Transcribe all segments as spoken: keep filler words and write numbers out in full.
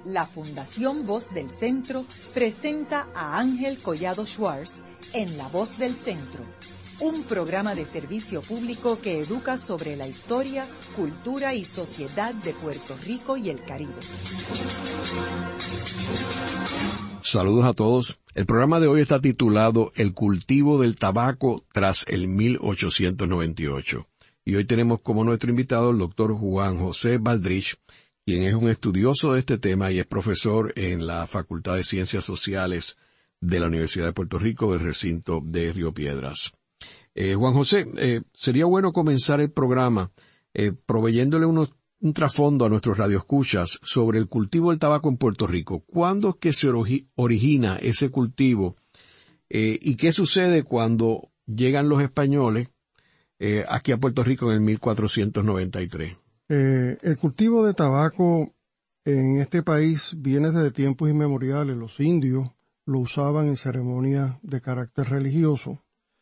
la Fundación Voz del Centro presenta a Ángel Collado Schwartz en La Voz del Centro, un programa de servicio público que educa sobre la historia, cultura y sociedad de Puerto Rico y el Caribe. Saludos a todos. El programa de hoy está titulado El cultivo del tabaco tras el mil ochocientos noventa y ocho. Y hoy tenemos como nuestro invitado el doctor Juan José Baldrich, quien es un estudioso de este tema y es profesor en la Facultad de Ciencias Sociales de la Universidad de Puerto Rico del recinto de Río Piedras. Eh, Juan José, eh, sería bueno comenzar el programa eh, proveyéndole unos, un trasfondo a nuestros radioescuchas sobre el cultivo del tabaco en Puerto Rico. ¿Cuándo es que se ori- origina ese cultivo? Eh, ¿Y qué sucede cuando llegan los españoles eh, aquí a Puerto Rico en el mil cuatrocientos noventa y tres? Eh, el cultivo de tabaco en este país viene desde tiempos inmemoriales. Los indios lo usaban en ceremonias de carácter religioso.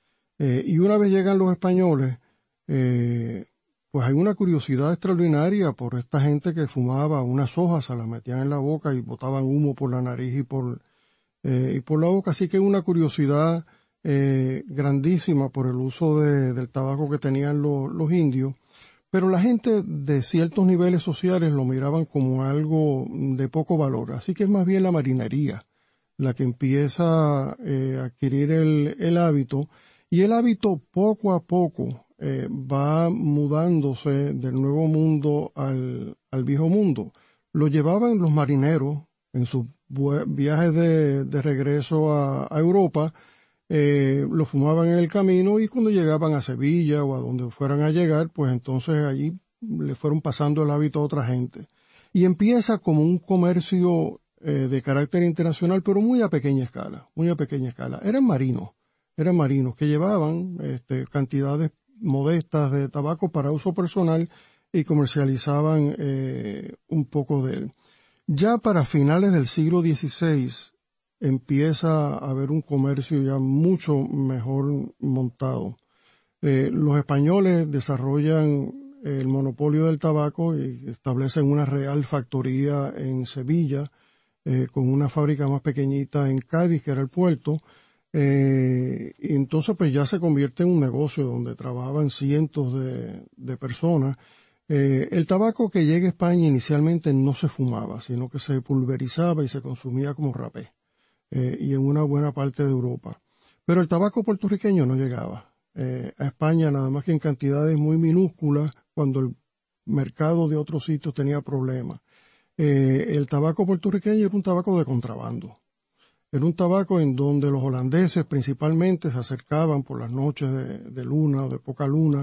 Eh, y una vez llegan los españoles, eh, pues hay una curiosidad extraordinaria por esta gente que fumaba unas hojas, se las metían en la boca y botaban humo por la nariz y por, eh, y por la boca. Así que una curiosidad eh, grandísima por el uso de, del tabaco que tenían los, los indios. Pero la gente de ciertos niveles sociales lo miraban como algo de poco valor. Así que es más bien la marinería la que empieza eh, a adquirir el, el hábito. Y el hábito poco a poco eh, va mudándose del nuevo mundo al, al viejo mundo. Lo llevaban los marineros en sus viajes de, de regreso a, a Europa. Eh, lo fumaban en el camino y cuando llegaban a Sevilla o a donde fueran a llegar, pues entonces allí le fueron pasando el hábito a otra gente. Y empieza como un comercio eh, de carácter internacional, pero muy a pequeña escala, muy a pequeña escala. Eran marinos, eran marinos que llevaban este, cantidades modestas de tabaco para uso personal y comercializaban eh, un poco de él. Ya para finales del siglo dieciséis, empieza a haber un comercio ya mucho mejor montado. Eh, los españoles desarrollan el monopolio del tabaco y establecen una real factoría en Sevilla, eh, con una fábrica más pequeñita en Cádiz, que era el puerto. Eh, y entonces pues ya se convierte en un negocio donde trabajaban cientos de, de personas. Eh, el tabaco que llega a España inicialmente no se fumaba, sino que se pulverizaba y se consumía como rapé. Eh, y en una buena parte de Europa. Pero el tabaco puertorriqueño no llegaba eh, a España, nada más que en cantidades muy minúsculas, cuando el mercado de otros sitios tenía problemas. Eh, el tabaco puertorriqueño era un tabaco de contrabando. Era un tabaco en donde los holandeses principalmente se acercaban por las noches de, de luna o de poca luna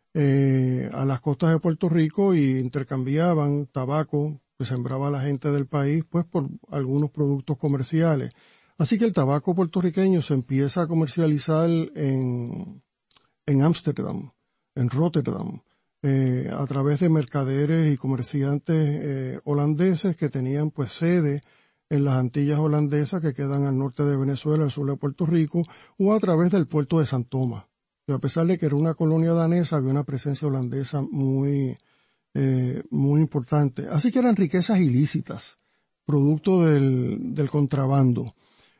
eh, a las costas de Puerto Rico y intercambiaban tabaco que sembraba la gente del país, pues por algunos productos comerciales. Así que el tabaco puertorriqueño se empieza a comercializar en en Ámsterdam, en Rotterdam, eh, a través de mercaderes y comerciantes eh, holandeses que tenían pues sede en las Antillas holandesas que quedan al norte de Venezuela, al sur de Puerto Rico, o a través del puerto de San Tomás. Y a pesar de que era una colonia danesa, había una presencia holandesa muy Eh, muy importante. Así que eran riquezas ilícitas, producto del, del contrabando.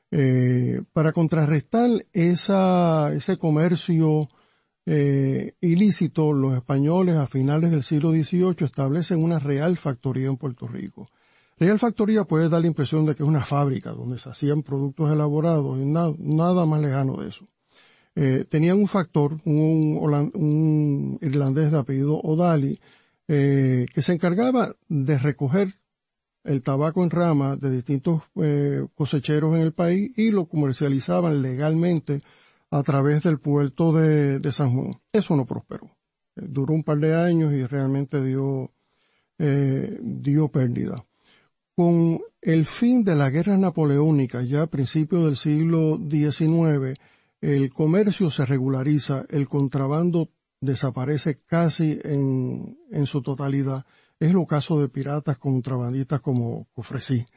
Eh, para contrarrestar esa, ese comercio eh, ilícito, los españoles a finales del siglo dieciocho establecen una Real Factoría en Puerto Rico. Real Factoría puede dar la impresión de que es una fábrica donde se hacían productos elaborados y nada, nada más lejano de eso. Eh, tenían un factor, un, un, un irlandés de apellido O'Daly, Eh, que se encargaba de recoger el tabaco en rama de distintos eh, cosecheros en el país y lo comercializaban legalmente a través del puerto de, de San Juan. Eso no prosperó. Eh, duró un par de años y realmente dio, eh, dio pérdida. Con el fin de la guerra napoleónica, ya a principios del siglo diecinueve, el comercio se regulariza, el contrabando desaparece casi en, en su totalidad. Es el caso de piratas contrabandistas como Cofresí.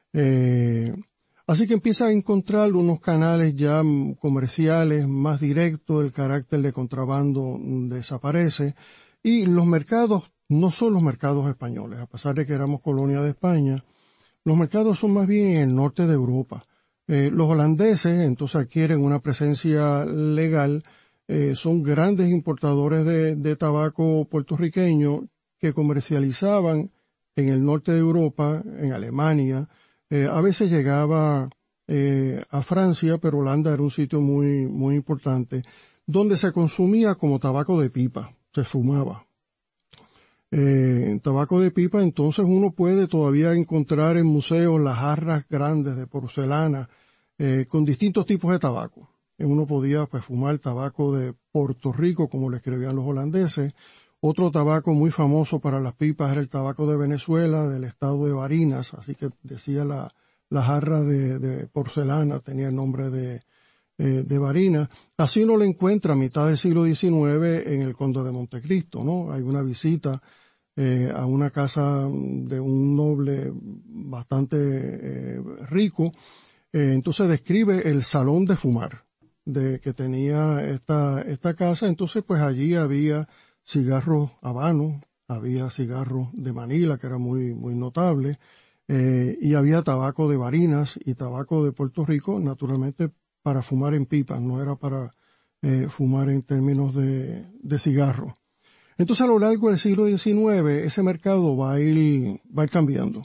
Eh, así que empieza a encontrar unos canales ya comerciales más directos, el carácter de contrabando desaparece y los mercados no son los mercados españoles, a pesar de que éramos colonia de España. los mercados son más bien en el norte de Europa. Eh, los holandeses entonces adquieren una presencia legal, eh, son grandes importadores de, de tabaco puertorriqueño que comercializaban en el norte de Europa, en Alemania, eh, a veces llegaba eh, a Francia, pero Holanda era un sitio muy, muy importante, donde se consumía como tabaco de pipa, se fumaba. Eh, tabaco de pipa, entonces uno puede todavía encontrar en museos las jarras grandes de porcelana eh, con distintos tipos de tabaco. Eh, uno podía pues fumar tabaco de Puerto Rico, como le escribían los holandeses. Otro tabaco muy famoso para las pipas era el tabaco de Venezuela, del estado de Barinas, así que decía la, la jarra de, de porcelana, tenía el nombre de Eh, de Barinas. Así uno lo encuentra a mitad del siglo diecinueve en el Conde de Montecristo, ¿no? Hay una visita eh, a una casa de un noble bastante eh, rico, eh, entonces describe el salón de fumar de que tenía esta esta casa. Entonces pues allí había cigarros habanos, había cigarros de Manila, que era muy muy notable, eh, y había tabaco de Barinas y tabaco de Puerto Rico, naturalmente para fumar en pipas, no era para eh, fumar en términos de, de cigarro. Entonces a lo largo del siglo diecinueve ese mercado va a ir, va a ir cambiando.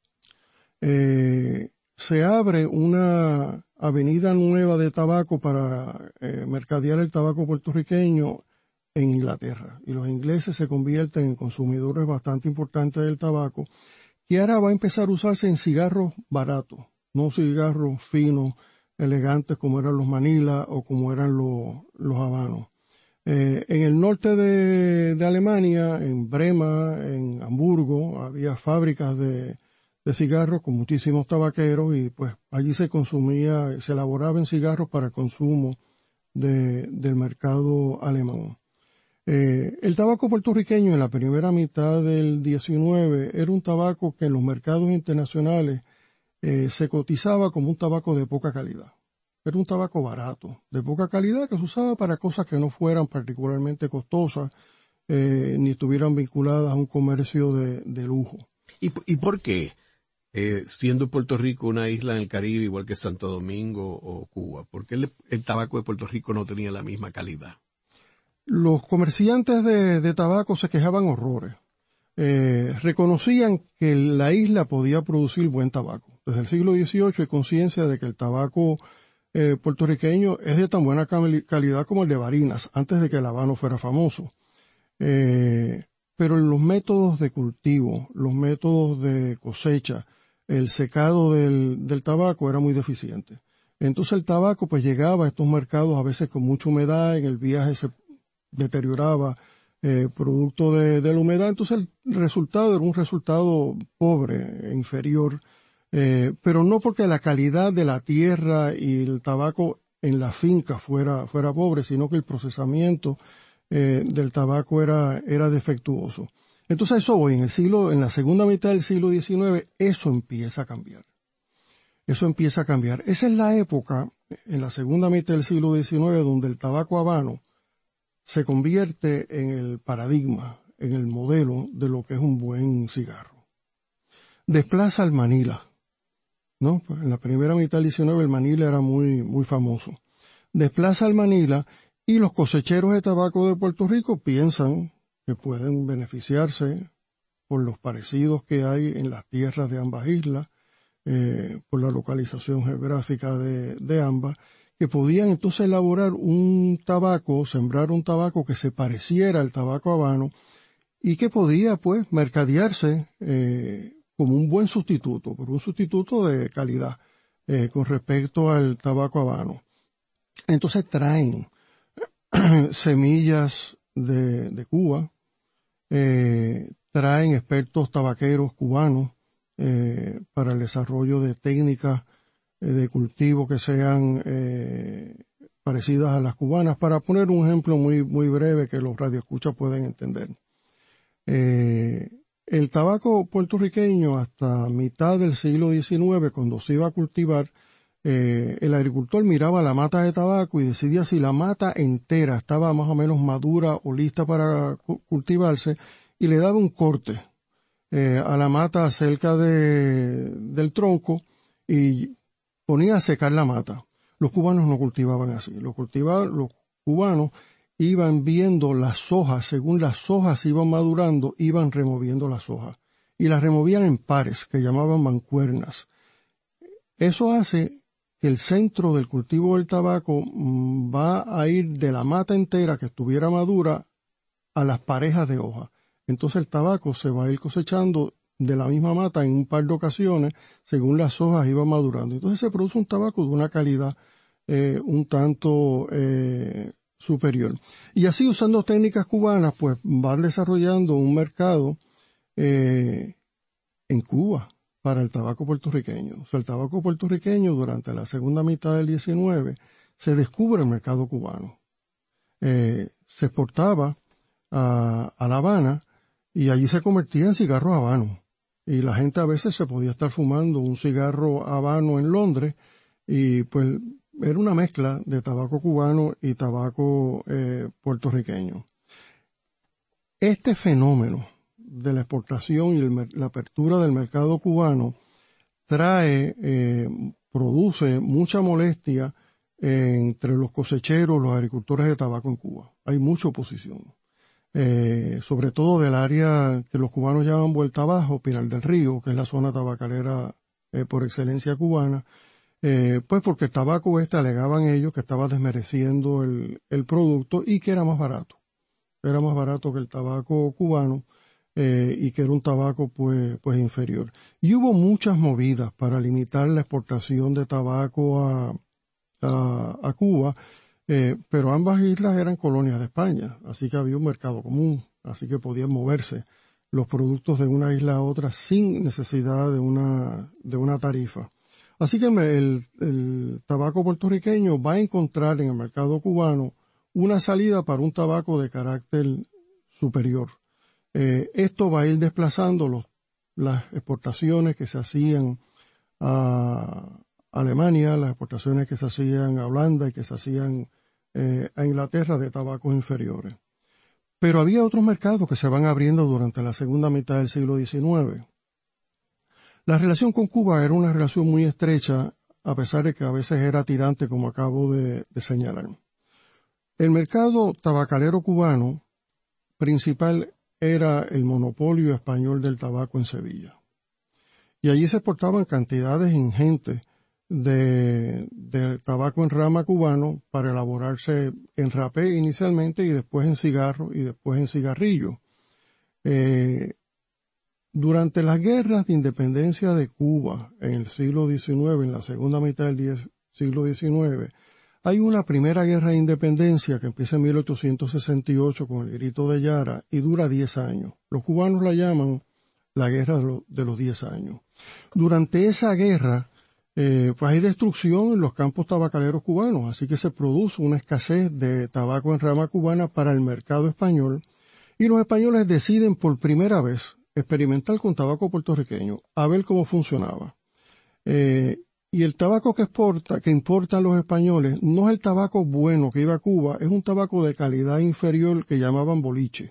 Eh, se abre una avenida nueva de tabaco para eh, mercadear el tabaco puertorriqueño en Inglaterra, y los ingleses se convierten en consumidores bastante importantes del tabaco, que ahora va a empezar a usarse en cigarros baratos, no cigarros finos, elegantes como eran los Manila o como eran los, los habanos. Eh, en el norte de, de Alemania, en Brema, en Hamburgo, había fábricas de, de cigarros con muchísimos tabaqueros, y pues allí se consumía, se elaboraban cigarros para el consumo de, del mercado alemán. Eh, el tabaco puertorriqueño en la primera mitad del diecinueve era un tabaco que en los mercados internacionales Eh, se cotizaba como un tabaco de poca calidad. Era un tabaco barato, de poca calidad, que se usaba para cosas que no fueran particularmente costosas, eh, ni estuvieran vinculadas a un comercio de, de lujo. ¿Y, y por qué? Eh, siendo Puerto Rico una isla en el Caribe, igual que Santo Domingo o Cuba, ¿por qué el, el tabaco de Puerto Rico no tenía la misma calidad? Los comerciantes de, de tabaco se quejaban horrores. Eh, reconocían que la isla podía producir buen tabaco. Desde el siglo dieciocho hay conciencia de que el tabaco eh, puertorriqueño es de tan buena calidad como el de Barinas, antes de que el habano fuera famoso. Eh, pero los métodos de cultivo, los métodos de cosecha, el secado del, del tabaco era muy deficiente. Entonces el tabaco pues llegaba a estos mercados a veces con mucha humedad, en el viaje se deterioraba Eh, producto de, de la humedad. Entonces el resultado era un resultado pobre, inferior, eh, pero no porque la calidad de la tierra y el tabaco en la finca fuera, fuera pobre, sino que el procesamiento eh, del tabaco era, era defectuoso. Entonces eso hoy, en el siglo, en la segunda mitad del siglo diecinueve, eso empieza a cambiar. Eso empieza a cambiar. Esa es la época, en la segunda mitad del siglo diecinueve, donde el tabaco habano se convierte en el paradigma, en el modelo de lo que es un buen cigarro. Desplaza al Manila, ¿no? Pues en la primera mitad del diecinueve el Manila era muy, muy famoso. Desplaza al Manila, y los cosecheros de tabaco de Puerto Rico piensan que pueden beneficiarse por los parecidos que hay en las tierras de ambas islas, eh, por la localización geográfica de, de ambas, que podían entonces elaborar un tabaco, sembrar un tabaco que se pareciera al tabaco habano y que podía pues mercadearse eh, como un buen sustituto, por un sustituto de calidad eh, con respecto al tabaco habano. Entonces traen semillas de, de Cuba, eh, traen expertos tabaqueros cubanos eh, para el desarrollo de técnicas de cultivo que sean eh, parecidas a las cubanas, para poner un ejemplo muy muy breve que los radioescuchas pueden entender. Eh, el tabaco puertorriqueño hasta mitad del siglo diecinueve, cuando se iba a cultivar, eh, el agricultor miraba la mata de tabaco y decidía si la mata entera estaba más o menos madura o lista para cu- cultivarse, y le daba un corte. eh, a la mata cerca de, del tronco y ponía a secar la mata. Los cubanos no cultivaban así. Los cultivaban, los cubanos iban viendo las hojas, según las hojas iban madurando, iban removiendo las hojas. Y las removían en pares, que llamaban mancuernas. Eso hace que el centro del cultivo del tabaco mmm, va a ir de la mata entera que estuviera madura a las parejas de hojas. Entonces el tabaco se va a ir cosechando de la misma mata en un par de ocasiones, según las hojas iban madurando. Entonces se produce un tabaco de una calidad eh, un tanto eh, superior. Y así, usando técnicas cubanas, pues van desarrollando un mercado eh, en Cuba para el tabaco puertorriqueño. O sea, el tabaco puertorriqueño durante la segunda mitad del diecinueve se descubre el mercado cubano. Eh, se exportaba a, a La Habana y allí se convertía en cigarros habanos. Y la gente a veces se podía estar fumando un cigarro habano en Londres y pues era una mezcla de tabaco cubano y tabaco eh, puertorriqueño. Este fenómeno de la exportación y el, la apertura del mercado cubano trae, eh, produce mucha molestia entre los cosecheros, los agricultores de tabaco en Cuba. Hay mucha oposición. Eh, sobre todo del área que los cubanos llaman Vuelta Abajo, Pinar del Río, que es la zona tabacalera eh, por excelencia cubana, eh, pues porque el tabaco este alegaban ellos que estaba desmereciendo el, el producto y que era más barato. Era más barato que el tabaco cubano eh, y que era un tabaco pues, pues inferior. Y hubo muchas movidas para limitar la exportación de tabaco a, a, a Cuba. Eh, pero ambas islas eran colonias de España, así que había un mercado común, así que podían moverse los productos de una isla a otra sin necesidad de una, de una tarifa. Así que el, el tabaco puertorriqueño va a encontrar en el mercado cubano una salida para un tabaco de carácter superior. Eh, esto va a ir desplazando los, las exportaciones que se hacían a Alemania, las exportaciones que se hacían a Holanda y que se hacían Eh, a Inglaterra de tabacos inferiores. Pero había otros mercados que se van abriendo durante la segunda mitad del siglo diecinueve. La relación con Cuba era una relación muy estrecha, a pesar de que a veces era tirante, como acabo de, de señalar. El mercado tabacalero cubano principal era el monopolio español del tabaco en Sevilla. Y allí se exportaban cantidades ingentes De, de tabaco en rama cubano para elaborarse en rapé inicialmente y después en cigarro y después en cigarrillo. Eh, durante las guerras de independencia de Cuba en el siglo diecinueve, en la segunda mitad del diez, siglo diecinueve, hay una primera guerra de independencia que empieza en mil ochocientos sesenta y ocho con el Grito de Yara y dura diez años. Los cubanos la llaman la guerra de, lo, de los diez años. Durante esa guerra, Eh, pues hay destrucción en los campos tabacaleros cubanos, así que se produce una escasez de tabaco en rama cubana para el mercado español y los españoles deciden por primera vez experimentar con tabaco puertorriqueño, a ver cómo funcionaba. Eh, y el tabaco que exporta, que importan los españoles, no es el tabaco bueno que iba a Cuba, es un tabaco de calidad inferior que llamaban boliche.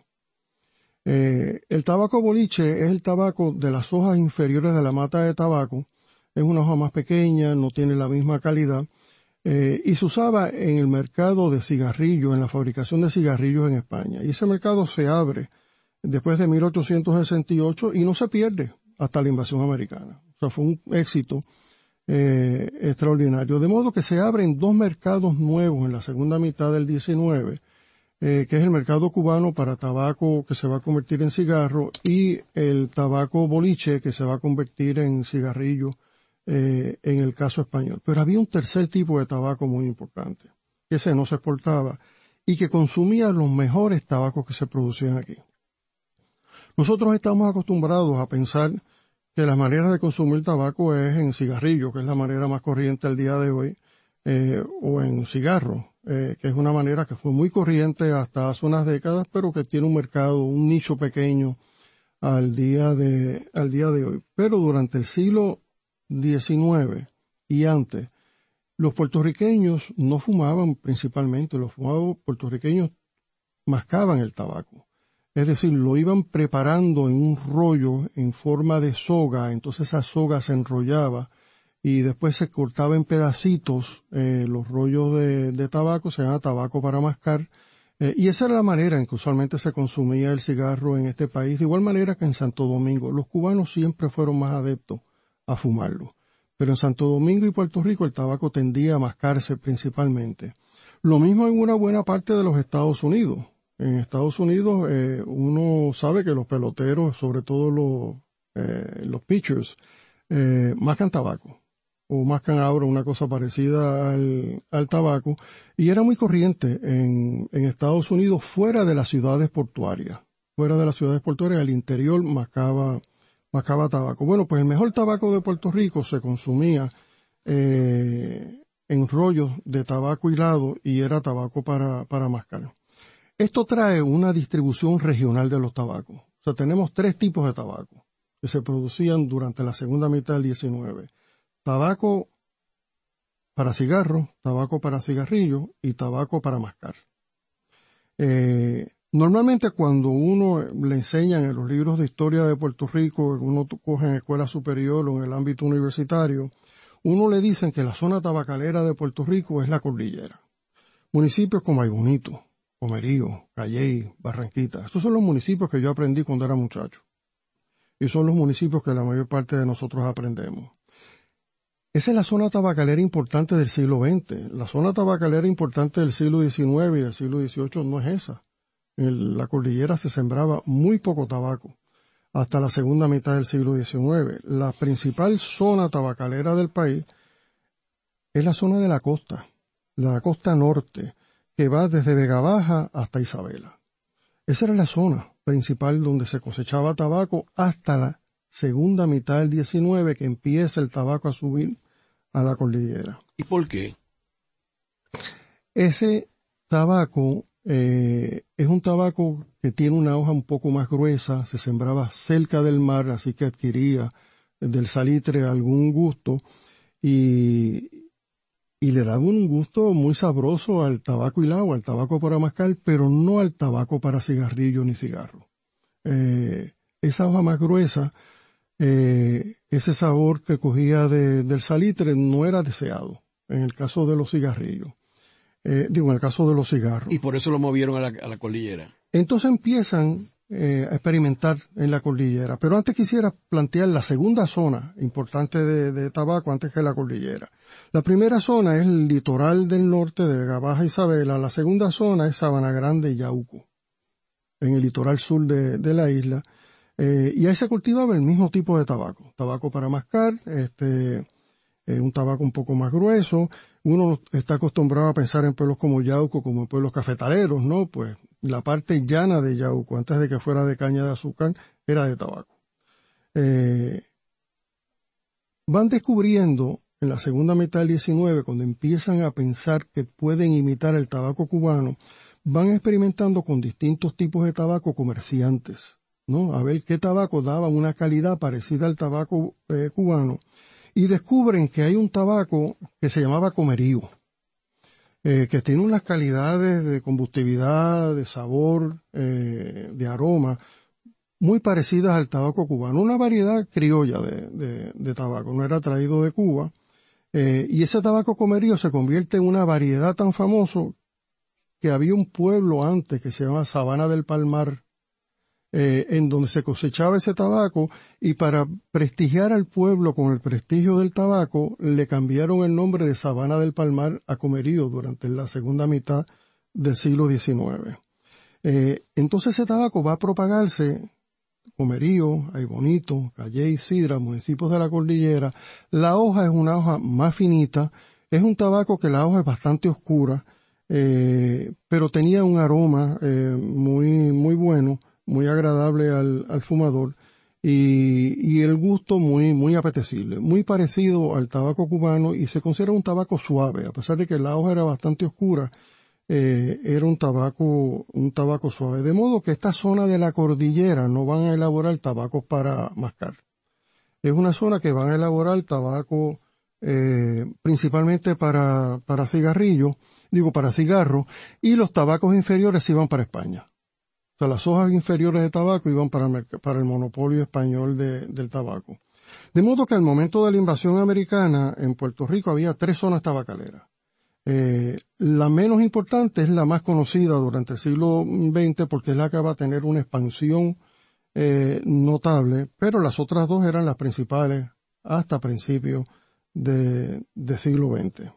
Eh, el tabaco boliche es el tabaco de las hojas inferiores de la mata de tabaco. Es una hoja más pequeña, no tiene la misma calidad, eh, y se usaba en el mercado de cigarrillos, en la fabricación de cigarrillos en España. Y ese mercado se abre después de mil ochocientos sesenta y ocho y no se pierde hasta la invasión americana. O sea, fue un éxito eh, extraordinario. De modo que se abren dos mercados nuevos en la segunda mitad del diecinueve, eh, que es el mercado cubano para tabaco que se va a convertir en cigarro y el tabaco boliche que se va a convertir en cigarrillo Eh, en el caso español. Pero había un tercer tipo de tabaco muy importante, que ese no se exportaba y que consumía los mejores tabacos que se producían aquí. Nosotros estamos acostumbrados a pensar que la manera de consumir tabaco es en cigarrillo, que es la manera más corriente el día de hoy, eh, o en cigarro, eh, que es una manera que fue muy corriente hasta hace unas décadas, pero que tiene un mercado, un nicho pequeño al día de, al día de hoy. Pero durante el siglo diecinueve y antes, los puertorriqueños no fumaban principalmente, los fumados puertorriqueños mascaban el tabaco. Es decir, lo iban preparando en un rollo en forma de soga, entonces esa soga se enrollaba y después se cortaba en pedacitos eh, los rollos de, de tabaco, se llama tabaco para mascar, eh, y esa era la manera en que usualmente se consumía el cigarro en este país, de igual manera que en Santo Domingo. Los cubanos siempre fueron más adeptos a fumarlo, pero en Santo Domingo y Puerto Rico el tabaco tendía a mascarse principalmente. Lo mismo en una buena parte de los Estados Unidos. En Estados Unidos eh, uno sabe que los peloteros, sobre todo los, eh, los pitchers, eh, mascan tabaco o mascan ahora una cosa parecida al, al tabaco, y era muy corriente en, en Estados Unidos fuera de las ciudades portuarias. Fuera de las ciudades portuarias, al interior mascaba, mascaba tabaco. Bueno, pues el mejor tabaco de Puerto Rico se consumía eh, en rollos de tabaco hilado y era tabaco para, para mascar. Esto trae una distribución regional de los tabacos. O sea, tenemos tres tipos de tabaco que se producían durante la segunda mitad del diecinueve. Tabaco para cigarro, tabaco para cigarrillo y tabaco para mascar. Eh, normalmente cuando uno le enseñan en los libros de historia de Puerto Rico, que uno coge en escuela superior o en el ámbito universitario, uno le dicen que la zona tabacalera de Puerto Rico es la cordillera. Municipios como Aybonito, Comerío, Calley, Barranquita. Estos son los municipios que yo aprendí cuando era muchacho. Y son los municipios que la mayor parte de nosotros aprendemos. Esa es la zona tabacalera importante del siglo veinte. La zona tabacalera importante del siglo diecinueve y del siglo dieciocho no es esa. En la cordillera se sembraba muy poco tabaco hasta la segunda mitad del siglo diecinueve. La principal zona tabacalera del país es la zona de la costa, la costa norte, que va desde Vega Baja hasta Isabela. Esa era la zona principal donde se cosechaba tabaco hasta la segunda mitad del diecinueve, que empieza el tabaco a subir a la cordillera. ¿Y por qué? Ese tabaco eh, es un tabaco que tiene una hoja un poco más gruesa, se sembraba cerca del mar, así que adquiría del salitre algún gusto y, y le daba un gusto muy sabroso al tabaco hilado, al tabaco para mascar, pero no al tabaco para cigarrillo ni cigarro. Eh, esa hoja más gruesa, eh, ese sabor que cogía de, del salitre no era deseado en el caso de los cigarrillos. Eh, digo, en el caso de los cigarros. Y por eso lo movieron a la, a la cordillera. Entonces empiezan eh, a experimentar en la cordillera. Pero antes quisiera plantear la segunda zona importante de, de tabaco antes que la cordillera. La primera zona es el litoral del norte de Vega Baja y Isabela. La segunda zona es Sabana Grande y Yauco, en el litoral sur de, de la isla. Eh, y ahí se cultivaba el mismo tipo de tabaco. Tabaco para mascar, este, eh, un tabaco un poco más grueso. Uno está acostumbrado a pensar en pueblos como Yauco, como en pueblos cafetaleros, ¿no? Pues la parte llana de Yauco, antes de que fuera de caña de azúcar, era de tabaco. Eh, van descubriendo en la segunda mitad del diecinueve, cuando empiezan a pensar que pueden imitar el tabaco cubano, van experimentando con distintos tipos de tabaco comerciantes, ¿no? A ver qué tabaco daba una calidad parecida al tabaco eh, cubano. Y descubren que hay un tabaco que se llamaba Comerío, eh, que tiene unas calidades de combustibilidad, de sabor, eh, de aroma, muy parecidas al tabaco cubano. Una variedad criolla de, de, de tabaco, no era traído de Cuba. Eh, y ese tabaco Comerío se convierte en una variedad tan famoso que había un pueblo antes que se llama Sabana del Palmar, Eh, en donde se cosechaba ese tabaco, y para prestigiar al pueblo con el prestigio del tabaco, le cambiaron el nombre de Sabana del Palmar a Comerío durante la segunda mitad del siglo diecinueve. Eh, entonces ese tabaco va a propagarse, Comerío, Aybonito, Calley, Sidra, municipios de la cordillera. La hoja es una hoja más finita, es un tabaco que la hoja es bastante oscura, eh, pero tenía un aroma eh, muy, muy bueno, muy agradable al, al fumador, y, y el gusto muy, muy apetecible, muy parecido al tabaco cubano, y se considera un tabaco suave, a pesar de que la hoja era bastante oscura, eh, era un tabaco, un tabaco suave. De modo que esta zona de la cordillera no van a elaborar tabacos para mascar. Es una zona que van a elaborar tabaco, eh, principalmente para, para cigarrillo, digo para cigarro, y los tabacos inferiores iban para España. O sea, las hojas inferiores de tabaco iban para el, para el monopolio español de, del tabaco. De modo que al momento de la invasión americana, en Puerto Rico había tres zonas tabacaleras. Eh, la menos importante es la más conocida durante el siglo veinte porque es la que va a tener una expansión eh, notable, pero las otras dos eran las principales hasta principios de, de siglo veinte.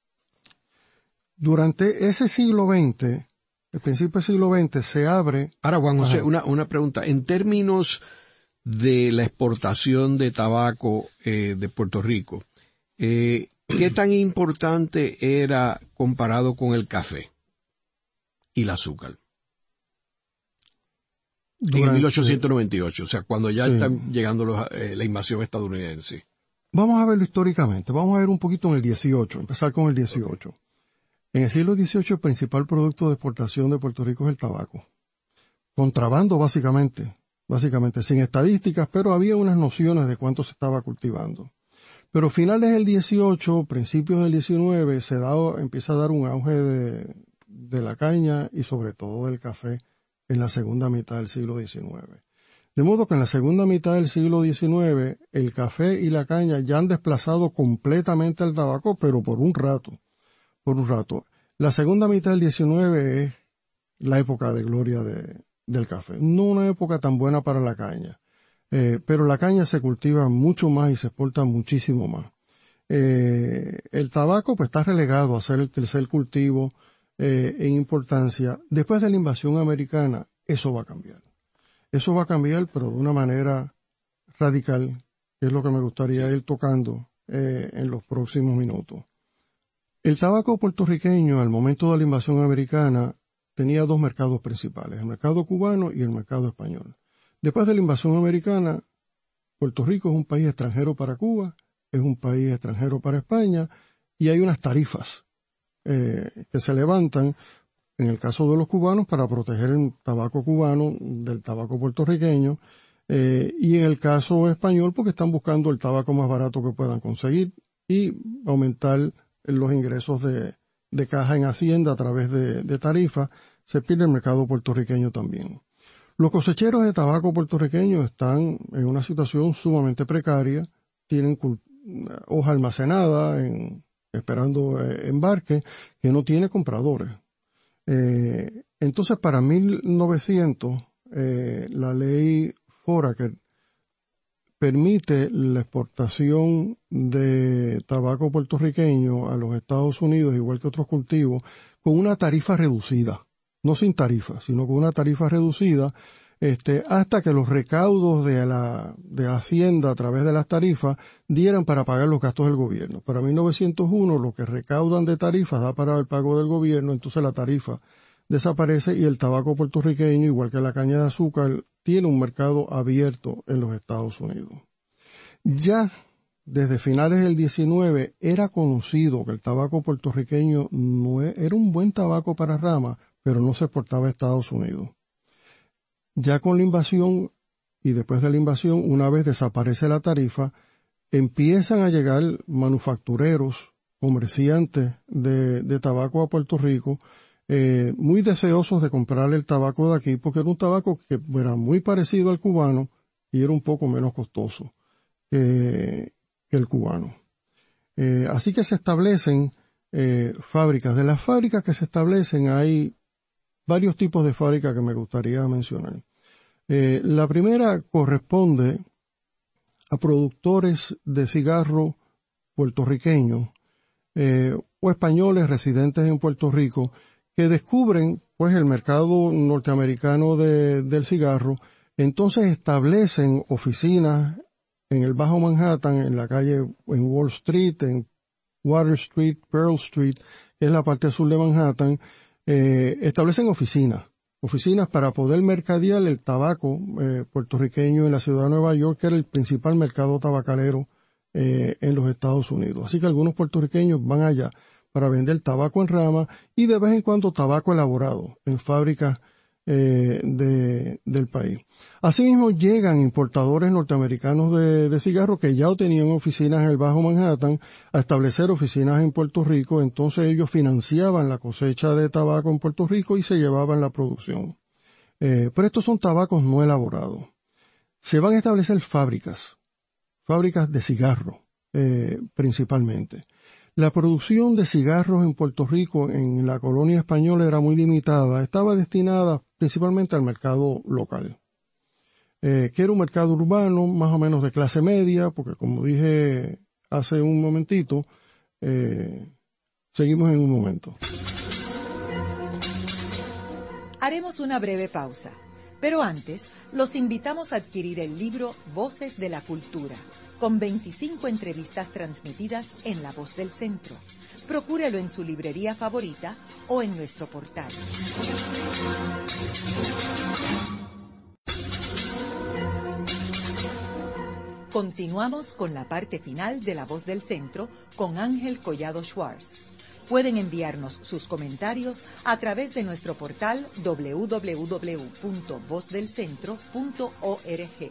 Durante ese siglo veinte, el principio del siglo veinte, se abre... Ahora, Juan José, una, una pregunta. En términos de la exportación de tabaco eh, de Puerto Rico, eh, ¿qué tan importante era comparado con el café y el azúcar? Durante, en mil ochocientos noventa y ocho, o sea, cuando ya sí. están llegando los, eh, la invasión estadounidense. Vamos a verlo históricamente. Vamos a ver un poquito en el dieciocho, empezar con el dieciocho. Okay. En el siglo dieciocho, el principal producto de exportación de Puerto Rico es el tabaco. Contrabando, básicamente. Básicamente, sin estadísticas, pero había unas nociones de cuánto se estaba cultivando. Pero finales del dieciocho, principios del diecinueve, se da, empieza a dar un auge de, de la caña y sobre todo del café en la segunda mitad del siglo diecinueve. De modo que en la segunda mitad del siglo diecinueve, el café y la caña ya han desplazado completamente al tabaco, pero por un rato. Por un rato. La segunda mitad del diecinueve es la época de gloria de, del café. No una época tan buena para la caña. Eh, pero la caña se cultiva mucho más y se exporta muchísimo más. Eh, el tabaco pues está relegado a ser el tercer cultivo eh, en importancia. Después de la invasión americana, eso va a cambiar. Eso va a cambiar, pero de una manera radical, que es lo que me gustaría ir tocando eh, en los próximos minutos. El tabaco puertorriqueño, al momento de la invasión americana, tenía dos mercados principales, el mercado cubano y el mercado español. Después de la invasión americana, Puerto Rico es un país extranjero para Cuba, es un país extranjero para España, y hay unas tarifas eh, que se levantan, en el caso de los cubanos, para proteger el tabaco cubano del tabaco puertorriqueño, eh, y en el caso español, porque están buscando el tabaco más barato que puedan conseguir y aumentar los ingresos de, de caja en Hacienda a través de, de tarifas. Se pierde el mercado puertorriqueño también. Los cosecheros de tabaco puertorriqueños están en una situación sumamente precaria, tienen hoja almacenada, en, esperando eh, embarque, que no tiene compradores. Eh, entonces, para mil novecientos, eh, la ley Foraker permite la exportación de tabaco puertorriqueño a los Estados Unidos, igual que otros cultivos, con una tarifa reducida. No sin tarifa, sino con una tarifa reducida, este, hasta que los recaudos de la, de Hacienda a través de las tarifas dieran para pagar los gastos del gobierno. Para mil novecientos uno, lo que recaudan de tarifas da para el pago del gobierno, entonces la tarifa desaparece y el tabaco puertorriqueño, igual que la caña de azúcar, tiene un mercado abierto en los Estados Unidos. Ya desde finales del diecinueve era conocido que el tabaco puertorriqueño no era un buen tabaco para rama, pero no se exportaba a Estados Unidos. Ya con la invasión y después de la invasión, una vez desaparece la tarifa, empiezan a llegar manufactureros, comerciantes de, de tabaco a Puerto Rico, eh, muy deseosos de comprar el tabaco de aquí, porque era un tabaco que era muy parecido al cubano y era un poco menos costoso que, que el cubano. Eh, así que se establecen eh, fábricas. De las fábricas que se establecen hay varios tipos de fábricas que me gustaría mencionar. Eh, la primera corresponde a productores de cigarro puertorriqueños eh, o españoles residentes en Puerto Rico que descubren pues el mercado norteamericano de, del cigarro, entonces establecen oficinas en el Bajo Manhattan, en la calle, en Wall Street, en Water Street, Pearl Street, que es la parte sur de Manhattan, eh, establecen oficinas, oficinas para poder mercadear el tabaco eh, puertorriqueño en la ciudad de Nueva York, que era el principal mercado tabacalero eh, en los Estados Unidos. Así que algunos puertorriqueños van allá para vender tabaco en rama y de vez en cuando tabaco elaborado en fábricas eh, de, del país. Asimismo llegan importadores norteamericanos de, de cigarros que ya tenían oficinas en el Bajo Manhattan a establecer oficinas en Puerto Rico, entonces ellos financiaban la cosecha de tabaco en Puerto Rico y se llevaban la producción. Eh, pero estos son tabacos no elaborados. Se van a establecer fábricas, fábricas de cigarros, eh, principalmente. La producción de cigarros en Puerto Rico, en la colonia española, era muy limitada. Estaba destinada principalmente al mercado local, eh, que era un mercado urbano, más o menos de clase media, porque como dije hace un momentito, eh, seguimos en un momento. Haremos una breve pausa, pero antes los invitamos a adquirir el libro Voces de la Cultura, con veinticinco entrevistas transmitidas en La Voz del Centro. Procúrelo en su librería favorita o en nuestro portal. Continuamos con la parte final de La Voz del Centro con Ángel Collado Schwartz. Pueden enviarnos sus comentarios a través de nuestro portal doble u doble u doble u punto voz del centro punto org.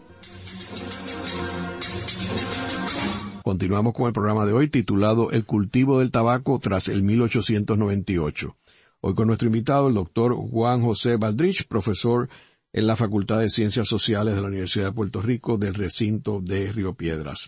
Continuamos con el programa de hoy titulado El cultivo del tabaco tras el mil ochocientos noventa y ocho. Hoy con nuestro invitado, el doctor Juan José Baldrich, profesor en la Facultad de Ciencias Sociales de la Universidad de Puerto Rico del recinto de Río Piedras.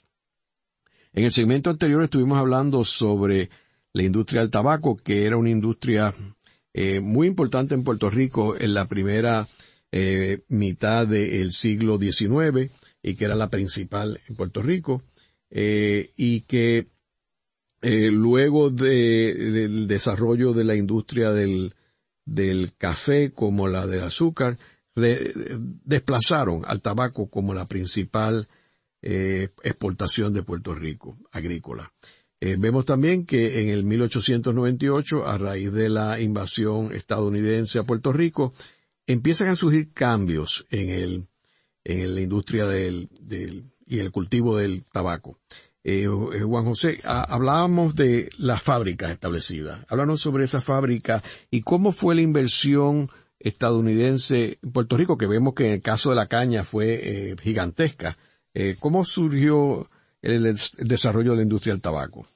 En el segmento anterior estuvimos hablando sobre la industria del tabaco, que era una industria eh, muy importante en Puerto Rico en la primera eh, mitad del siglo diecinueve y que era la principal en Puerto Rico, eh, y que eh, luego de, del desarrollo de la industria del, del café como la del azúcar, re, desplazaron al tabaco como la principal eh, exportación de Puerto Rico agrícola. Eh, vemos también que en el mil ochocientos noventa y ocho, a raíz de la invasión estadounidense a Puerto Rico, empiezan a surgir cambios en el en la industria del, del y el cultivo del tabaco. Eh, Juan José, a, hablábamos de las fábricas establecidas. Háblanos sobre esa fábrica y cómo fue la inversión estadounidense en Puerto Rico, que vemos que en el caso de la caña fue eh, gigantesca. Eh, ¿Cómo surgió el, el desarrollo de la industria del tabaco?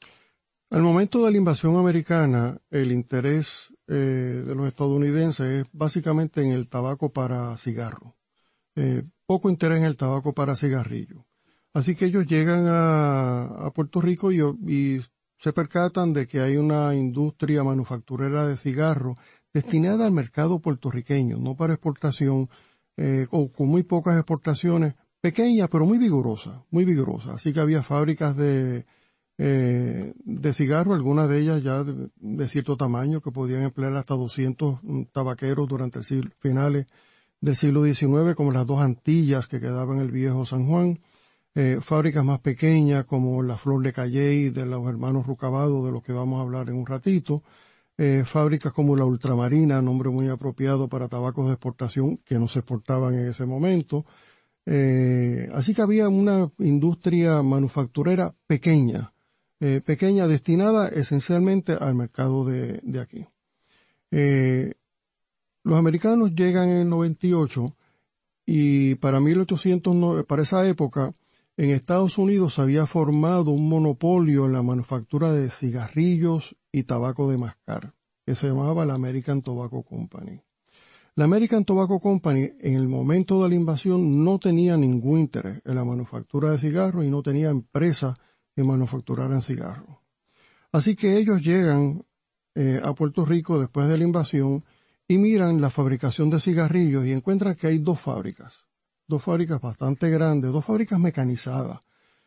Al momento de la invasión americana, el interés eh, de los estadounidenses es básicamente en el tabaco para cigarro. Eh, poco interés en el tabaco para cigarrillo. Así que ellos llegan a, a Puerto Rico y, y se percatan de que hay una industria manufacturera de cigarros destinada al mercado puertorriqueño, no para exportación, eh, o con muy pocas exportaciones, pequeña pero muy vigorosa, muy vigorosa. Así que había fábricas de eh, de cigarros, algunas de ellas ya de, de cierto tamaño, que podían emplear hasta doscientos tabaqueros durante el siglo, finales del siglo diecinueve, como las dos Antillas que quedaban en el viejo San Juan. Eh, fábricas más pequeñas como la Flor de Calley de los hermanos Rucabado, de los que vamos a hablar en un ratito. Eh, fábricas como la Ultramarina, nombre muy apropiado para tabacos de exportación que no se exportaban en ese momento. Eh, así que había una industria manufacturera pequeña, eh, pequeña destinada esencialmente al mercado de, de aquí. Eh, los americanos llegan en el noventa y ocho y para mil ochocientos, para esa época, en Estados Unidos se había formado un monopolio en la manufactura de cigarrillos y tabaco de mascar, que se llamaba la American Tobacco Company. La American Tobacco Company, en el momento de la invasión, no tenía ningún interés en la manufactura de cigarros y no tenía empresas que manufacturaran cigarros. Así que ellos llegan eh, a Puerto Rico después de la invasión y miran la fabricación de cigarrillos y encuentran que hay dos fábricas. Dos fábricas bastante grandes, dos fábricas mecanizadas.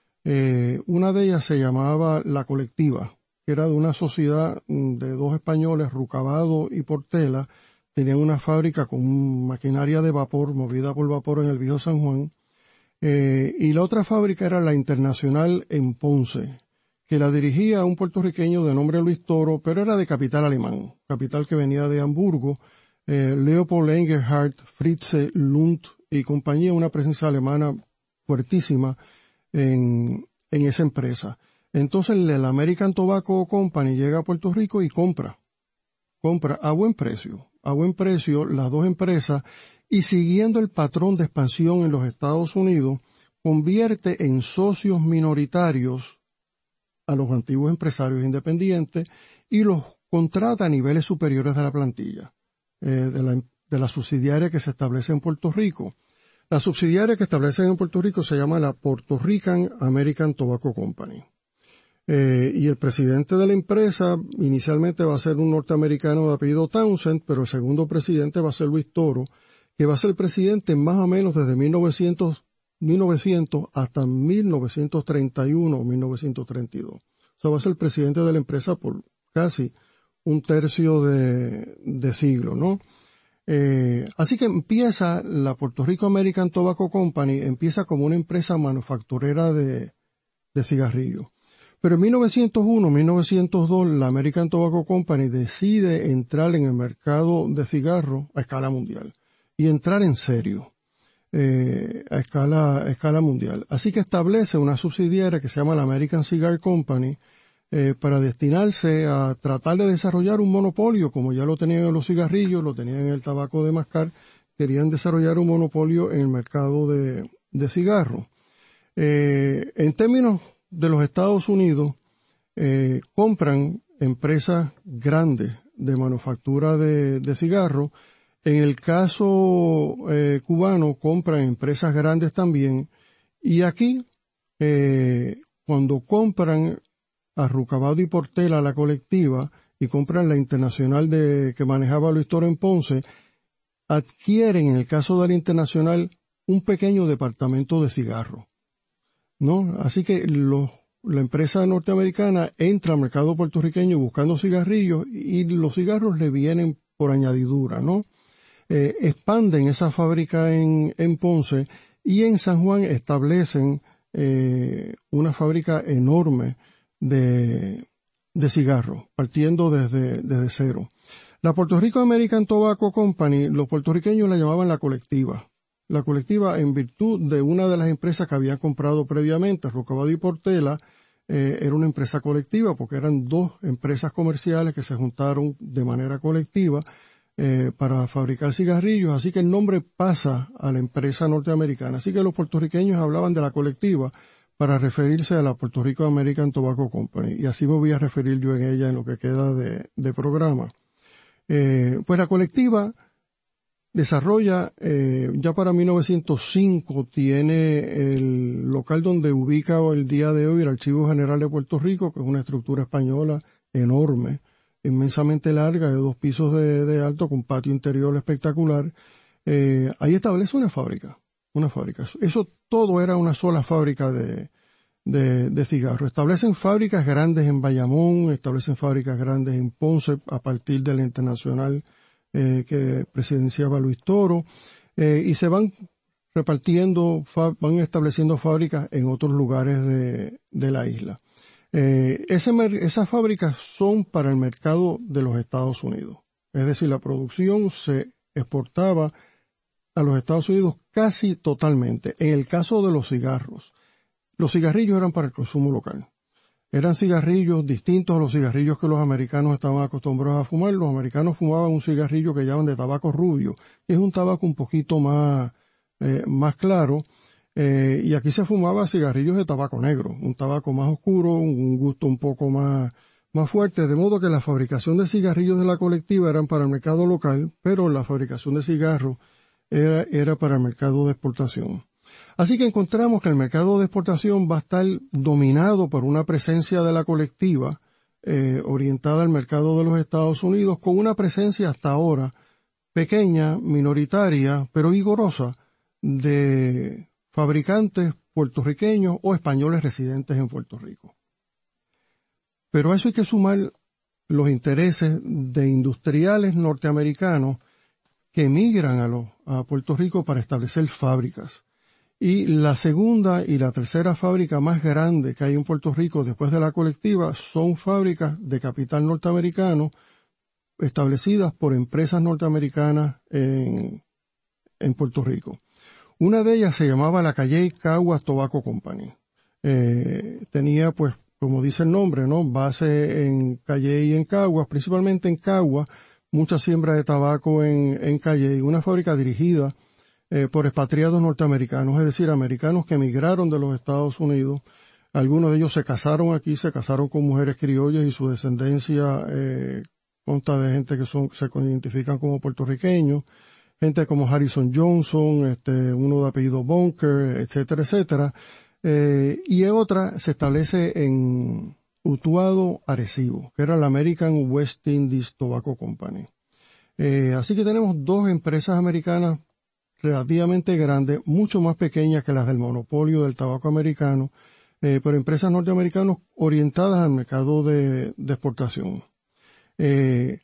Eh, una de ellas se llamaba La Colectiva, que era de una sociedad de dos españoles, Rucabado y Portela. Tenían una fábrica con maquinaria de vapor, movida por vapor en el viejo San Juan. Eh, y la otra fábrica era la Internacional en Ponce, que la dirigía un puertorriqueño de nombre Luis Toro, pero era de capital alemán, capital que venía de Hamburgo. Eh, Leopold Engelhardt, Fritze Lund y compañía, una presencia alemana fuertísima en, en esa empresa. Entonces el American Tobacco Company llega a Puerto Rico y compra, compra a buen precio, a buen precio las dos empresas, y siguiendo el patrón de expansión en los Estados Unidos, convierte en socios minoritarios a los antiguos empresarios independientes y los contrata a niveles superiores de la plantilla. Eh, de la, de la subsidiaria que se establece en Puerto Rico. La subsidiaria que establecen en Puerto Rico se llama la Puerto Rican American Tobacco Company. Eh, y el presidente de la empresa inicialmente va a ser un norteamericano de apellido Townsend, pero el segundo presidente va a ser Luis Toro, que va a ser presidente más o menos desde mil novecientos, mil novecientos hasta mil novecientos treinta y uno o mil novecientos treinta y dos. O sea, va a ser el presidente de la empresa por casi un tercio de, de siglo, ¿no? Eh, así que empieza la Puerto Rico American Tobacco Company, empieza como una empresa manufacturera de, de cigarrillos. Pero en mil novecientos uno, mil novecientos dos, la American Tobacco Company decide entrar en el mercado de cigarros a escala mundial. Y entrar en serio, eh, a escala, a escala mundial. Así que establece una subsidiaria que se llama la American Cigar Company, Eh, para destinarse a tratar de desarrollar un monopolio, como ya lo tenían en los cigarrillos, lo tenían en el tabaco de mascar, querían desarrollar un monopolio en el mercado de, de cigarros. Eh, en términos de los Estados Unidos, eh, compran empresas grandes de manufactura de, de cigarros. En el caso eh, cubano, compran empresas grandes también. Y aquí, eh, cuando compran a Rucabado y Portela, la colectiva, y compran la internacional de que manejaba Luis Toro en Ponce, adquieren, en el caso de la internacional, un pequeño departamento de cigarros, ¿no? Así que los, la empresa norteamericana entra al mercado puertorriqueño buscando cigarrillos y los cigarros le vienen por añadidura, ¿no? Eh, expanden esa fábrica en, en Ponce y en San Juan establecen eh, una fábrica enorme de, de cigarros, partiendo desde, desde cero. La Puerto Rico American Tobacco Company, los puertorriqueños la llamaban la colectiva. La colectiva en virtud de una de las empresas que habían comprado previamente, Rucabado y Portela, eh, era una empresa colectiva porque eran dos empresas comerciales que se juntaron de manera colectiva eh, para fabricar cigarrillos, así que el nombre pasa a la empresa norteamericana. Así que los puertorriqueños hablaban de la colectiva para referirse a la Puerto Rico American Tobacco Company, y así me voy a referir yo en ella en lo que queda de, de programa. Eh, pues la colectiva desarrolla, eh, ya para mil novecientos cinco tiene el local donde ubica el día de hoy el Archivo General de Puerto Rico, que es una estructura española enorme, inmensamente larga, de dos pisos de, de alto, con patio interior espectacular. Eh, ahí establece una fábrica. Una fábrica. Eso todo era una sola fábrica de, de, de cigarros. Establecen fábricas grandes en Bayamón, establecen fábricas grandes en Ponce a partir de la internacional eh, que presidenciaba Luis Toro, eh, y se van repartiendo, fa, van estableciendo fábricas en otros lugares de, de la isla. Eh, ese, esas fábricas son para el mercado de los Estados Unidos. Es decir, la producción se exportaba a los Estados Unidos casi totalmente. En el caso de los cigarros, los cigarrillos eran para el consumo local. Eran cigarrillos distintos a los cigarrillos que los americanos estaban acostumbrados a fumar. Los americanos fumaban un cigarrillo que llaman de tabaco rubio, que es un tabaco un poquito más, eh, más claro, eh, y aquí se fumaba cigarrillos de tabaco negro, un tabaco más oscuro, un gusto un poco más, más fuerte, de modo que la fabricación de cigarrillos de la colectiva eran para el mercado local, pero la fabricación de cigarros Era, era para el mercado de exportación. Así que encontramos que el mercado de exportación va a estar dominado por una presencia de la colectiva eh, orientada al mercado de los Estados Unidos, con una presencia hasta ahora pequeña, minoritaria, pero vigorosa, de fabricantes puertorriqueños o españoles residentes en Puerto Rico. Pero a eso hay que sumar los intereses de industriales norteamericanos que emigran a, los, a Puerto Rico para establecer fábricas. Y la segunda y la tercera fábrica más grande que hay en Puerto Rico después de la colectiva son fábricas de capital norteamericano establecidas por empresas norteamericanas en, en Puerto Rico. Una de ellas se llamaba la Calley Caguas Tobacco Company. Eh, tenía, pues, como dice el nombre, ¿no?, base en Calley y en Caguas, principalmente en Caguas, mucha siembra de tabaco en, en Calley, una fábrica dirigida eh, por expatriados norteamericanos, es decir, americanos que emigraron de los Estados Unidos. Algunos de ellos se casaron aquí, se casaron con mujeres criollas y su descendencia eh, consta de gente que son, se identifican como puertorriqueños. gente como Harrison Johnson, este, uno de apellido Bunker, etcétera, etcétera. Eh, y otra se establece en Utuado, Arecibo, que era la American West Indies Tobacco Company. Eh, así que tenemos dos empresas americanas relativamente grandes, mucho más pequeñas que las del monopolio del tabaco americano, eh, pero empresas norteamericanas orientadas al mercado de, de exportación. Eh,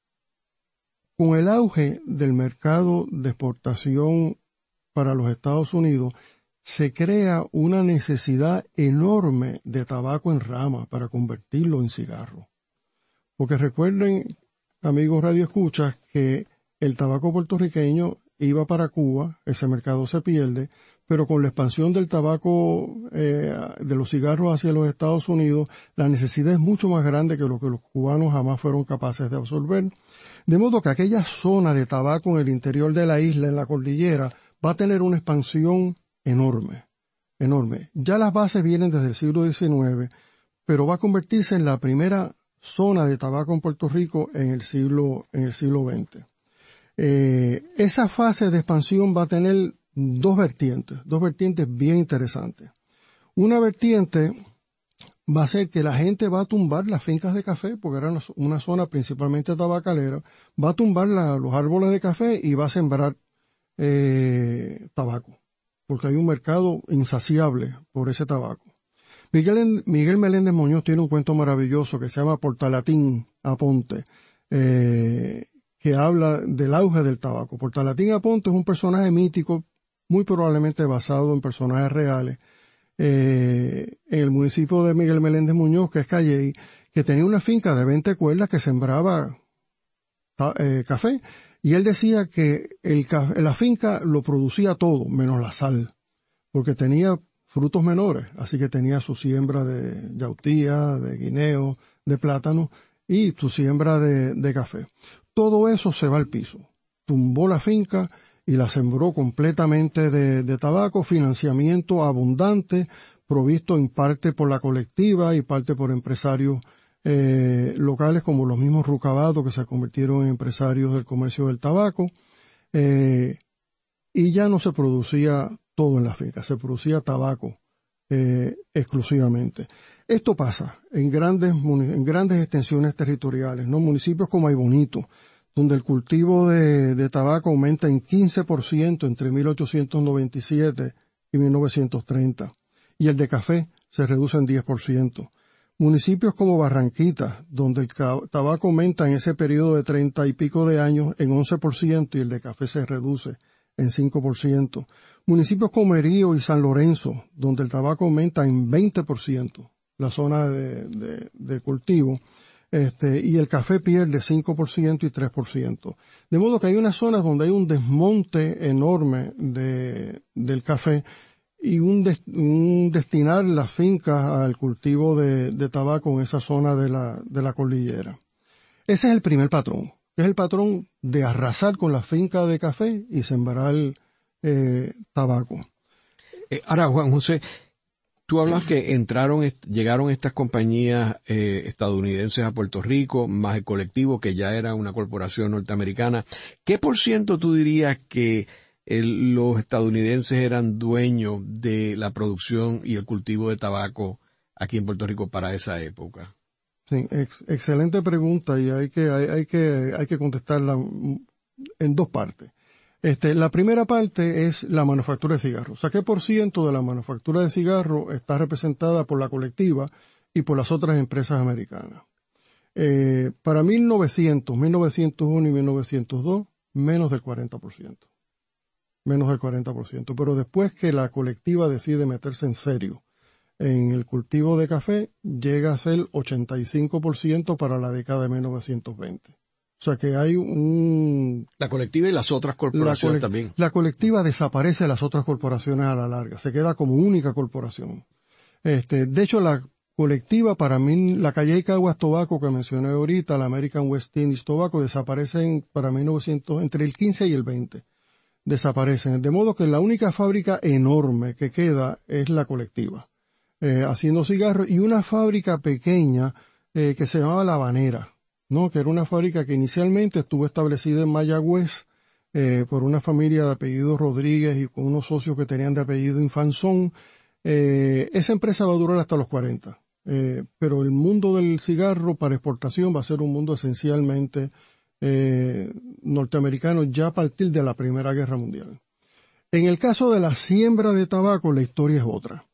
con el auge del mercado de exportación para los Estados Unidos, se crea una necesidad enorme de tabaco en rama para convertirlo en cigarro. Porque recuerden, amigos radioescuchas, que el tabaco puertorriqueño iba para Cuba, ese mercado se pierde, pero con la expansión del tabaco, eh, de los cigarros hacia los Estados Unidos, la necesidad es mucho más grande que lo que los cubanos jamás fueron capaces de absorber. De modo que aquella zona de tabaco en el interior de la isla, en la cordillera, va a tener una expansión enorme, enorme. Ya las bases vienen desde el siglo diecinueve, pero va a convertirse en la primera zona de tabaco en Puerto Rico en el siglo, en el siglo veinte. Eh, esa fase de expansión va a tener dos vertientes, dos vertientes bien interesantes. Una vertiente va a ser que la gente va a tumbar las fincas de café, porque era una zona principalmente tabacalera, va a tumbar la, los árboles de café y va a sembrar eh, tabaco, porque hay un mercado insaciable por ese tabaco. Miguel, Miguel Meléndez Muñoz tiene un cuento maravilloso que se llama Portalatín Aponte, eh, que habla del auge del tabaco. Portalatín Aponte es un personaje mítico, muy probablemente basado en personajes reales, eh, en el municipio de Miguel Meléndez Muñoz, que es Calley, que tenía una finca de veinte cuerdas que sembraba eh, café, y él decía que el, la finca lo producía todo, menos la sal, porque tenía frutos menores, así que tenía su siembra de yautía, de guineo, de plátano, y su siembra de, de café. Todo eso se va al piso. Tumbó la finca y la sembró completamente de, de tabaco, financiamiento abundante, provisto en parte por la colectiva y parte por empresarios eh, locales como los mismos Rucabato, que se convirtieron en empresarios del comercio del tabaco, eh, y ya no se producía todo en la finca, se producía tabaco eh, exclusivamente. Esto pasa en grandes, en grandes extensiones territoriales, ¿no? Municipios como Aybonito, donde el cultivo de, de tabaco aumenta en quince por ciento entre mil ochocientos noventa y siete y mil novecientos treinta, y el de café se reduce en diez por ciento. Municipios como Barranquita, donde el tabaco aumenta en ese periodo de treinta y pico de años en once por ciento y el de café se reduce en cinco por ciento. Municipios como Herío y San Lorenzo, donde el tabaco aumenta en veinte por ciento, la zona de, de, de cultivo, este, y el café pierde cinco por ciento y tres por ciento. De modo que hay unas zonas donde hay un desmonte enorme de, del café y un, des, un destinar las fincas al cultivo de, de tabaco en esa zona de la, de la cordillera. Ese es el primer patrón, que es el patrón de arrasar con la finca de café y sembrar eh, tabaco. Eh, ahora, Juan José, tú hablas que entraron, llegaron estas compañías eh, estadounidenses a Puerto Rico, más el colectivo que ya era una corporación norteamericana. ¿Qué por ciento tú dirías que el, los estadounidenses eran dueños de la producción y el cultivo de tabaco aquí en Puerto Rico para esa época? Sí, ex, excelente pregunta y hay que, hay, hay que, hay que contestarla en dos partes. Este, la primera parte es la manufactura de cigarros. O sea, ¿qué por ciento de la manufactura de cigarros está representada por la colectiva y por las otras empresas americanas? Eh, para mil novecientos, mil novecientos uno y mil novecientos dos, menos del cuarenta por ciento. Menos del cuarenta por ciento. Pero después que la colectiva decide meterse en serio en el cultivo de café, llega a ser ochenta y cinco por ciento para la década de mil novecientos veinte. O sea que hay un... La colectiva y las otras corporaciones la también. La colectiva desaparece de las otras corporaciones a la larga, se queda como única corporación. Este, de hecho, la colectiva para mí, la Calley Caguas Tobacco que mencioné ahorita, la American West Indies Tobacco, desaparecen para mil novecientos, entre el quince y el veinte. Desaparecen. De modo que la única fábrica enorme que queda es la colectiva, eh, haciendo cigarros, y una fábrica pequeña eh, que se llamaba La Habanera, ¿no? Que era una fábrica que inicialmente estuvo establecida en Mayagüez, eh, por una familia de apellido Rodríguez y con unos socios que tenían de apellido Infanzón. Eh, esa empresa va a durar hasta los cuarenta. Eh, pero el mundo del cigarro para exportación va a ser un mundo esencialmente eh, norteamericano ya a partir de la Primera Guerra Mundial. En el caso de la siembra de tabaco, la historia es otra.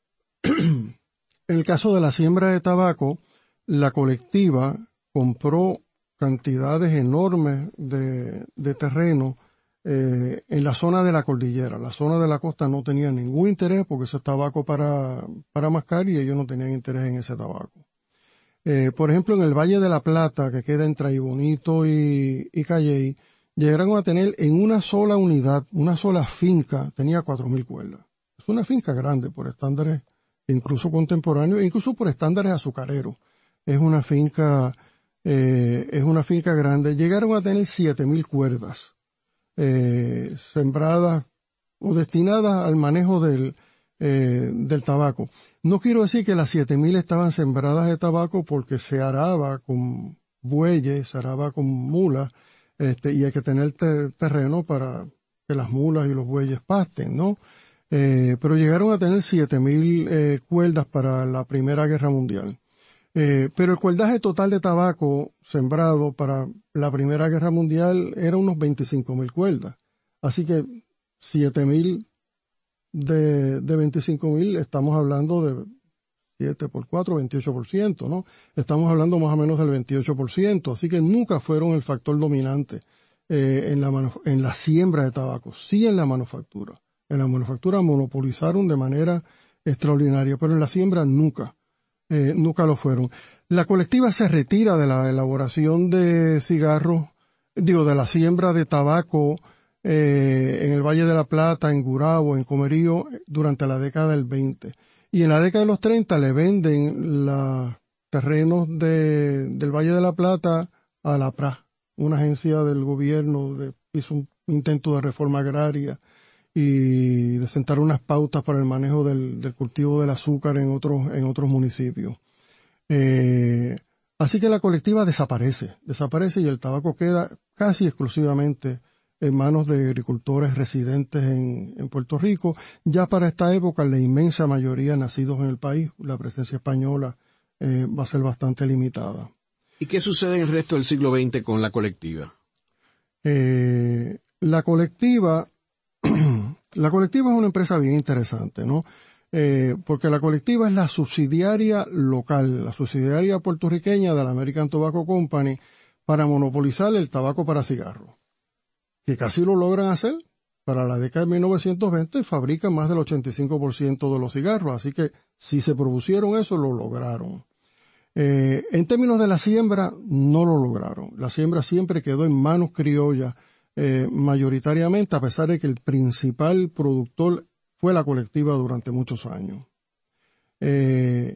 En el caso de la siembra de tabaco, la colectiva compró cantidades enormes de, de terreno eh, en la zona de la cordillera. La zona de la costa no tenía ningún interés porque ese es tabaco para, para mascar y ellos no tenían interés en ese tabaco. Eh, por ejemplo, en el Valle de la Plata, que queda entre Aybonito y, y Calley, llegaron a tener en una sola unidad, una sola finca, tenía cuatro mil cuerdas. Es una finca grande por estándares incluso contemporáneos, e incluso por estándares azucareros. Es una finca, eh, es una finca grande. Llegaron a tener siete mil cuerdas, eh, sembradas o destinadas al manejo del, eh, del tabaco. No quiero decir que las siete mil estaban sembradas de tabaco porque se araba con bueyes, se araba con mulas, este, y hay que tener te- terreno para que las mulas y los bueyes pasten, ¿no? Eh, pero llegaron a tener siete mil eh, cuerdas para la Primera Guerra Mundial. Eh, pero el cuerdaje total de tabaco sembrado para la Primera Guerra Mundial era unos veinticinco mil cuerdas. Así que siete mil de, de veinticinco mil, estamos hablando de siete por cuatro, veintiocho por ciento, ¿no? Estamos hablando más o menos del veintiocho por ciento. Así que nunca fueron el factor dominante eh, en, la manuf- en la siembra de tabaco, sí en la manufactura. En la manufactura monopolizaron de manera extraordinaria, pero en la siembra nunca. Eh, nunca lo fueron. La colectiva se retira de la elaboración de cigarros, digo, de la siembra de tabaco eh, en el Valle de la Plata, en Gurabo, en Comerío, durante la década del veinte. Y en la década de los treinta le venden los terrenos de, del Valle de la Plata a la P R A, una agencia del gobierno de, hizo un intento de reforma agraria y de sentar unas pautas para el manejo del, del cultivo del azúcar en otros, en otros municipios. Eh, así que la colectiva desaparece, desaparece y el tabaco queda casi exclusivamente en manos de agricultores residentes en, en Puerto Rico. Ya para esta época, la inmensa mayoría nacidos en el país, la presencia española eh, va a ser bastante limitada. ¿Y qué sucede en el resto del siglo veinte con la colectiva? Eh, la colectiva La colectiva es una empresa bien interesante, ¿no? Eh, porque la colectiva es la subsidiaria local, la subsidiaria puertorriqueña de la American Tobacco Company para monopolizar el tabaco para cigarros. Que casi lo logran hacer. Para la década de mil novecientos veinte fabrican más del ochenta y cinco por ciento de los cigarros, así que si se propusieron eso, lo lograron. Eh, en términos de la siembra, no lo lograron. La siembra siempre quedó en manos criollas, Eh, mayoritariamente, a pesar de que el principal productor fue la colectiva durante muchos años. Eh,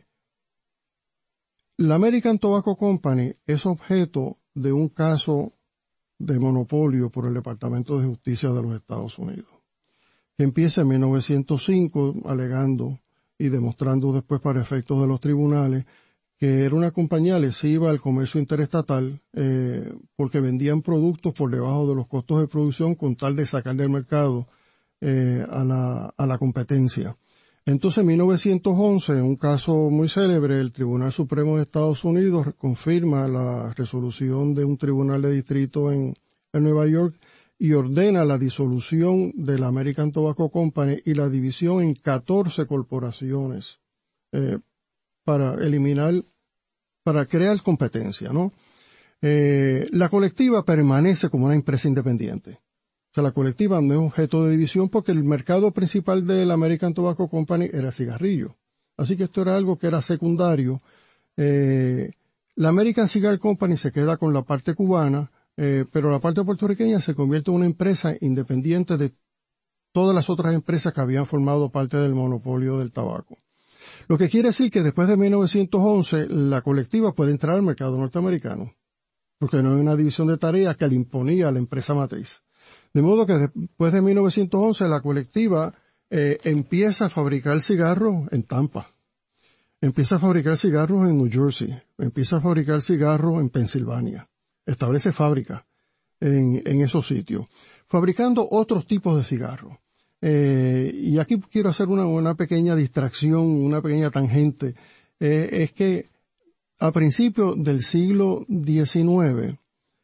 la American Tobacco Company es objeto de un caso de monopolio por el Departamento de Justicia de los Estados Unidos, que empieza en mil novecientos cinco alegando y demostrando después para efectos de los tribunales que era una compañía lesiva al comercio interestatal eh, porque vendían productos por debajo de los costos de producción con tal de sacar del mercado eh, a la, a la competencia. Entonces, en mil novecientos once, en un caso muy célebre, el Tribunal Supremo de Estados Unidos confirma la resolución de un tribunal de distrito en, en Nueva York y ordena la disolución de la American Tobacco Company y la división en catorce corporaciones eh, para eliminar, para crear competencia, ¿no? Eh, la colectiva permanece como una empresa independiente. O sea, la colectiva no es objeto de división porque el mercado principal de la American Tobacco Company era cigarrillo. Así que esto era algo que era secundario. Eh, la American Cigar Company se queda con la parte cubana, eh, pero la parte puertorriqueña se convierte en una empresa independiente de todas las otras empresas que habían formado parte del monopolio del tabaco. Lo que quiere decir que después de mil novecientos once la colectiva puede entrar al mercado norteamericano, porque no hay una división de tareas que le imponía a la empresa matriz. De modo que después de mil novecientos once la colectiva eh, empieza a fabricar cigarros en Tampa, empieza a fabricar cigarros en New Jersey, empieza a fabricar cigarros en Pensilvania, establece fábricas en, en esos sitios. fabricando otros tipos de cigarros. Eh, y aquí quiero hacer una, una pequeña distracción, una pequeña tangente. Eh, es que a principios del siglo diecinueve,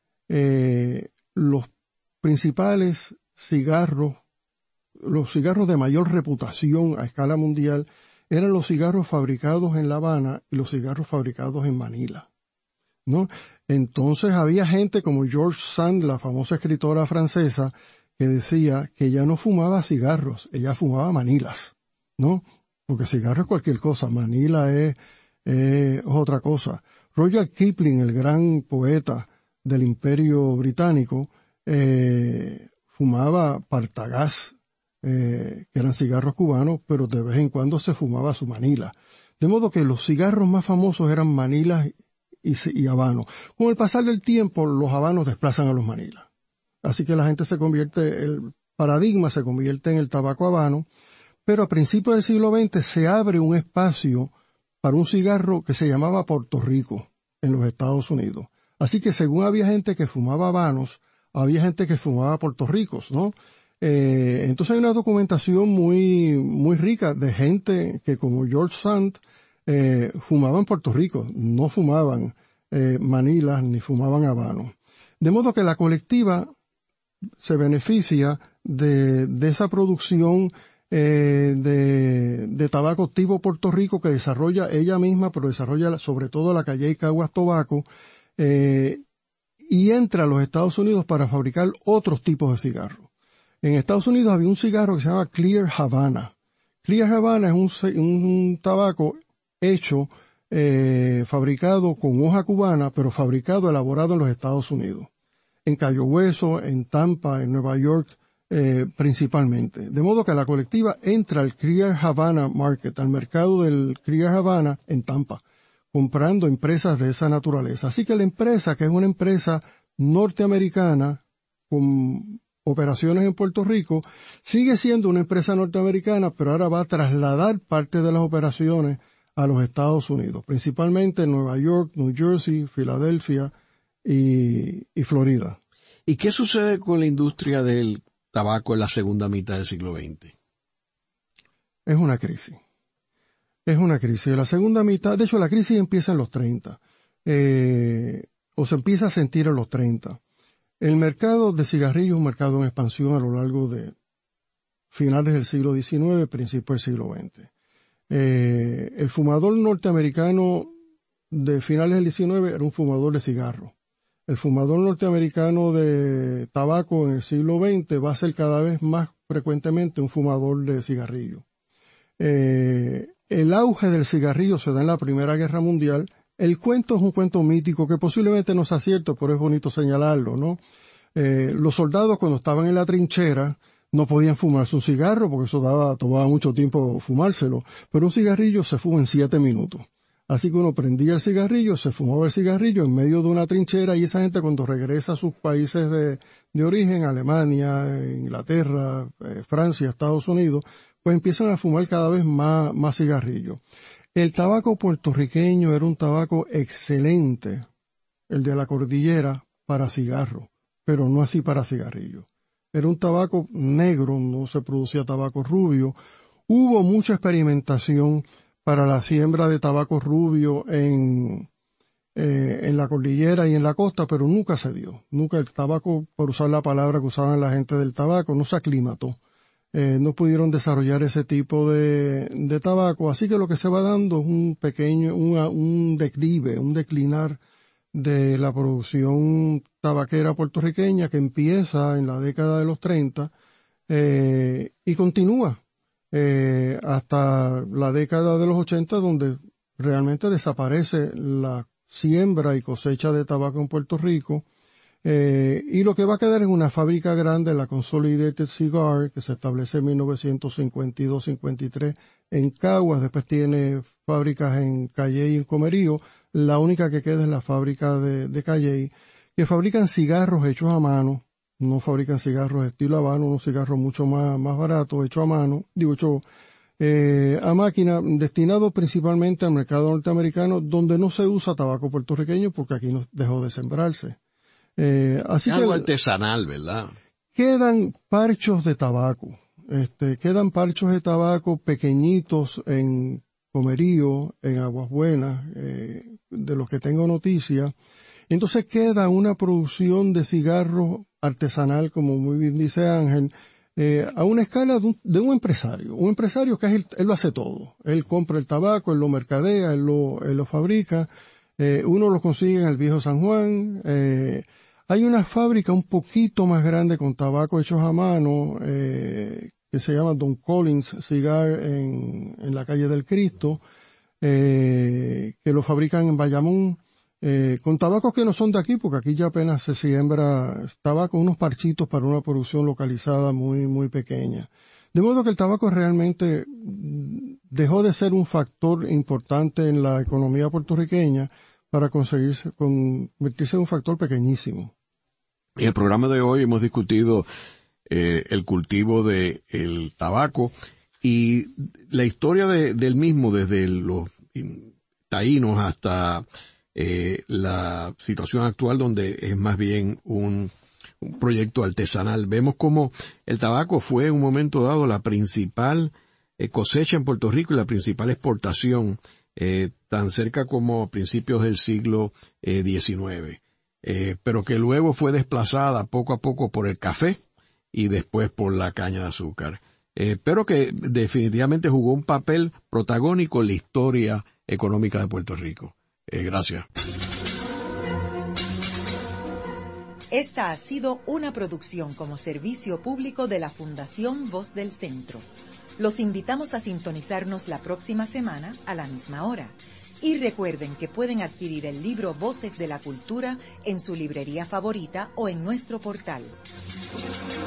eh, los principales cigarros, los cigarros de mayor reputación a escala mundial, eran los cigarros fabricados en La Habana y los cigarros fabricados en Manila, ¿no? Entonces había gente como George Sand, la famosa escritora francesa, que decía que ella no fumaba cigarros, ella fumaba manilas, ¿no? Porque cigarro es cualquier cosa, manila es, es otra cosa. Rudyard Kipling, el gran poeta del Imperio Británico, eh, fumaba Partagás, eh, que eran cigarros cubanos, pero de vez en cuando se fumaba su manila. De modo que los cigarros más famosos eran manilas y, y habanos. Con el pasar del tiempo, los habanos desplazan a los manilas. Así que la gente se convierte, el paradigma se convierte en el tabaco habano, pero a principios del siglo veinte se abre un espacio para un cigarro que se llamaba Puerto Rico en los Estados Unidos. Así que según había gente que fumaba habanos, había gente que fumaba Puerto Ricos, ¿no? Eh, entonces hay una documentación muy, muy rica de gente que como George Sand, eh, fumaban Puerto Rico, no fumaban, eh, manilas ni fumaban habanos. De modo que la colectiva se beneficia de, de esa producción eh, de, de tabaco tipo Puerto Rico que desarrolla ella misma, pero desarrolla sobre todo la Calle y Caguas Tobacco, eh, y entra a los Estados Unidos para fabricar otros tipos de cigarros. En Estados Unidos había un cigarro que se llama Clear Havana. Clear Havana es un, un tabaco hecho, eh, fabricado con hoja cubana, pero fabricado, elaborado en los Estados Unidos. En Cayo Hueso, en Tampa, en Nueva York, eh, principalmente. De modo que la colectiva entra al Clear Havana Market, al mercado del Clear Havana en Tampa, comprando empresas de esa naturaleza. Así que la empresa, que es una empresa norteamericana con operaciones en Puerto Rico, sigue siendo una empresa norteamericana, pero ahora va a trasladar parte de las operaciones a los Estados Unidos, principalmente en Nueva York, New Jersey, Filadelfia y, y Florida. ¿Y qué sucede con la industria del tabaco en la segunda mitad del siglo veinte? Es una crisis. Es una crisis. La segunda mitad, de hecho la crisis empieza en los treinta, eh, o se empieza a sentir en los treinta. El mercado de cigarrillos es un mercado en expansión a lo largo de finales del siglo diecinueve, principios del siglo veinte. Eh, el fumador norteamericano de finales del diecinueve era un fumador de cigarros. El fumador norteamericano de tabaco en el siglo veinte va a ser cada vez más frecuentemente un fumador de cigarrillos. Eh, el auge del cigarrillo se da en la Primera Guerra Mundial. El cuento es un cuento mítico que posiblemente no sea cierto, pero es bonito señalarlo, ¿no? Eh, los soldados cuando estaban en la trinchera no podían fumarse un cigarro porque eso daba, tomaba mucho tiempo fumárselo, pero un cigarrillo se fuma en siete minutos. Así que uno prendía el cigarrillo, se fumaba el cigarrillo en medio de una trinchera y esa gente cuando regresa a sus países de, de origen, Alemania, Inglaterra, eh, Francia, Estados Unidos, pues empiezan a fumar cada vez más, más cigarrillos. El tabaco puertorriqueño era un tabaco excelente, el de la cordillera, para cigarro, pero no así para cigarrillo. Era un tabaco negro, no se producía tabaco rubio. Hubo mucha experimentación para la siembra de tabaco rubio en, eh, en la cordillera y en la costa, pero nunca se dio. Nunca el tabaco, por usar la palabra que usaban la gente del tabaco, no se aclimató. Eh, no pudieron desarrollar ese tipo de, de tabaco, así que lo que se va dando es un pequeño, una, un declive, un declinar de la producción tabaquera puertorriqueña que empieza en la década de los treinta eh, y continúa eh, hasta la década de los ochenta, donde realmente desaparece la siembra y cosecha de tabaco en Puerto Rico. Eh, y lo que va a quedar es una fábrica grande, la Consolidated Cigar, que se establece en mil novecientos cincuenta y dos cincuenta y tres en Caguas, después tiene fábricas en Calley y en Comerío, la única que queda es la fábrica de, de Calley, que fabrican cigarros hechos a mano, no fabrican cigarros estilo habano, unos cigarros mucho más, más baratos, hechos a mano, digo, hecho eh, a máquina, destinados principalmente al mercado norteamericano, donde no se usa tabaco puertorriqueño porque aquí no dejó de sembrarse. Eh, así algo que, artesanal, ¿verdad? quedan parchos de tabaco, este, quedan parchos de tabaco pequeñitos en Comerío, en Aguas Buenas, eh, de los que tengo noticia. Entonces queda una producción de cigarro artesanal, como muy bien dice Ángel, eh, a una escala de un, de un empresario. Un empresario que es el, él lo hace todo. Él compra el tabaco, él lo mercadea, él lo, él lo fabrica. Eh, uno lo consigue en el Viejo San Juan. Eh, hay una fábrica un poquito más grande con tabaco hechos a mano, eh, que se llama Don Collins Cigar en, en la calle del Cristo, eh, que lo fabrican en Bayamón, eh, con tabacos que no son de aquí, porque aquí ya apenas se siembra tabaco, unos parchitos para una producción localizada muy, muy pequeña. De modo que el tabaco realmente dejó de ser un factor importante en la economía puertorriqueña para conseguirse, convertirse en un factor pequeñísimo. En el programa de hoy hemos discutido eh, el cultivo de el tabaco y la historia de, del mismo desde los taínos hasta eh, la situación actual, donde es más bien un, un proyecto artesanal. Vemos cómo el tabaco fue en un momento dado la principal eh, cosecha en Puerto Rico y la principal exportación, eh, tan cerca como a principios del siglo eh, diecinueve. Eh, pero que luego fue desplazada poco a poco por el café y después por la caña de azúcar. Eh, pero que definitivamente jugó un papel protagónico en la historia económica de Puerto Rico. Eh, gracias. Esta ha sido una producción como servicio público de la Fundación Voz del Centro. Los invitamos a sintonizarnos la próxima semana a la misma hora. Y recuerden que pueden adquirir el libro Voces de la Cultura en su librería favorita o en nuestro portal.